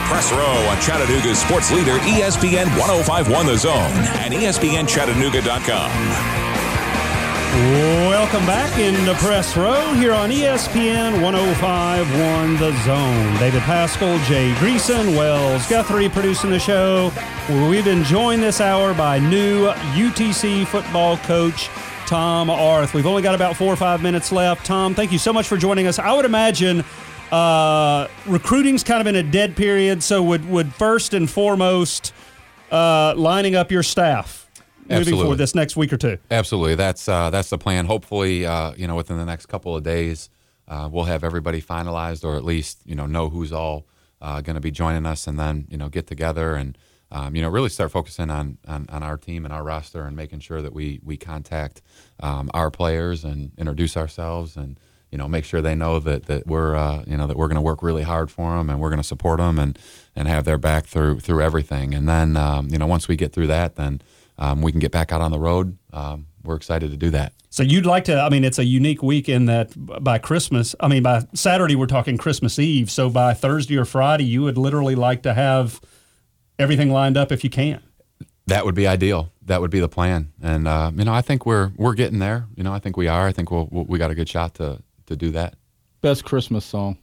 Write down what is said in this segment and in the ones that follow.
Press Row on Chattanooga's sports leader, ESPN 1051 The Zone and ESPNChattanooga.com. Welcome back into Press Row here on ESPN 1051 The Zone. David Pascal, Jay Greason, Wells Guthrie producing the show. We've been joined this hour by new UTC football coach Tom Arth. We've only got about 4 or 5 minutes left. Tom, thank you so much for joining us. I would imagine recruiting's kind of in a dead period, so would first and foremost lining up your staff moving forward this next week or two. Absolutely. That's the plan. Hopefully, within the next couple of days, we'll have everybody finalized, or at least, know who's all going to be joining us, and then, get together and, really start focusing on our team and our roster and making sure that we contact our players and introduce ourselves and, make sure they know that we're, that we're going to work really hard for them and we're going to support them and have their back through everything. And then, once we get through that, then we can get back out on the road. We're excited to do that. So you'd like to, it's a unique week in that by Saturday we're talking Christmas Eve. So by Thursday or Friday, you would literally like to have everything lined up if you can. That would be ideal. That would be the plan. And, I think we're getting there. I think we are. I think we got a good shot to do that. Best Christmas song?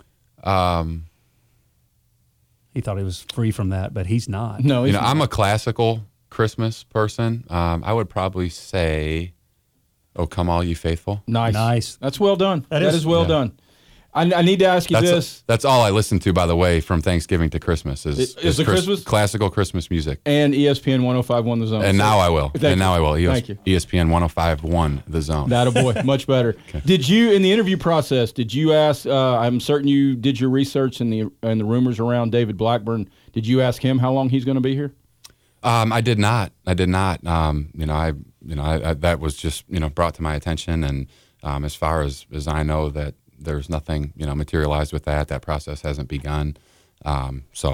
He thought he was free from that, but he's not. No, he's not. I'm a classical Christmas person. I would probably say, "Oh, Come All You Faithful." Nice. That's well done. That is well yeah. done. I need to ask you this. That's all I listen to, by the way, from Thanksgiving to Christmas is the Christmas classical Christmas music. And ESPN 1051 The Zone. And now I will. Thank you. Thank you. ESPN 1051 The Zone. That a boy, much better. Okay. Did you, in the interview process, ask? I'm certain you did your research and the rumors around David Blackburn. Did you ask him how long he's going to be here? I did not. That was just brought to my attention, and as far as I know, that there's nothing materialized with that. That process hasn't begun. I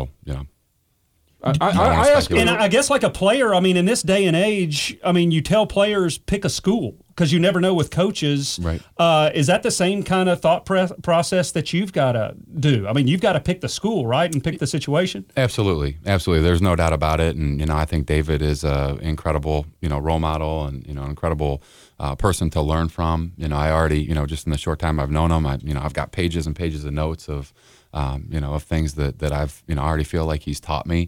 ask, and I guess like a player, in this day and age, you tell players pick a school because you never know with coaches. Right. Is that the same kind of thought process that you've got to do? You've got to pick the school, right, and pick the situation? Absolutely. There's no doubt about it. And, I think David is an incredible, role model and, an incredible person to learn from. I already, just in the short time I've known him, I've got pages and pages of notes of things that I've, already feel like he's taught me.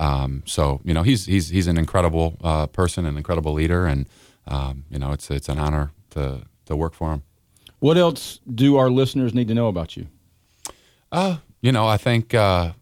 He's an incredible person, an incredible leader, and it's an honor to work for him. What else do our listeners need to know about you? I think that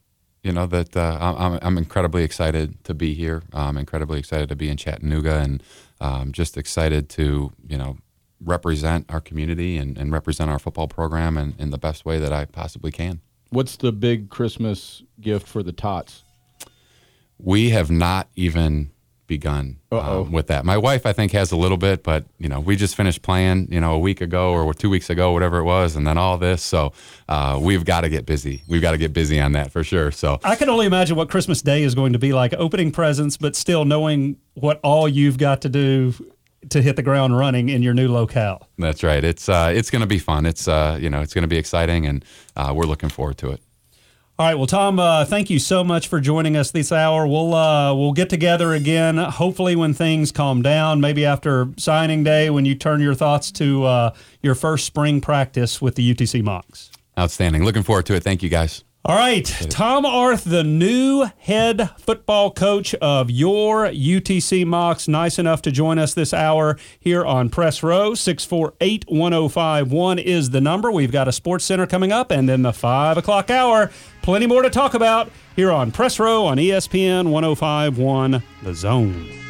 I'm incredibly excited to be here. I'm incredibly excited to be in Chattanooga, and just excited to represent our community and represent our football program in the best way that I possibly can. What's the big Christmas gift for the Tots? We have not even begun with that. My wife, I think, has a little bit, but we just finished playing, a week ago or 2 weeks ago, whatever it was, and then all this. So we've got to get busy. We've got to get busy on that for sure. So I can only imagine what Christmas Day is going to be like, opening presents, but still knowing what all you've got to do to hit the ground running in your new locale. That's right. It's going to be fun. It's it's going to be exciting, and we're looking forward to it. All right. Well, Tom, thank you so much for joining us this hour. We'll get together again, hopefully when things calm down, maybe after signing day when you turn your thoughts to your first spring practice with the UTC Mocs. Outstanding. Looking forward to it. Thank you, guys. All right. Tom Arth, the new head football coach of your UTC Mocs, nice enough to join us this hour here on Press Row. 648-1051 is the number. We've got a Sports Center coming up, and then the 5 o'clock hour. Plenty more to talk about here on Press Row on ESPN 1051 The Zone.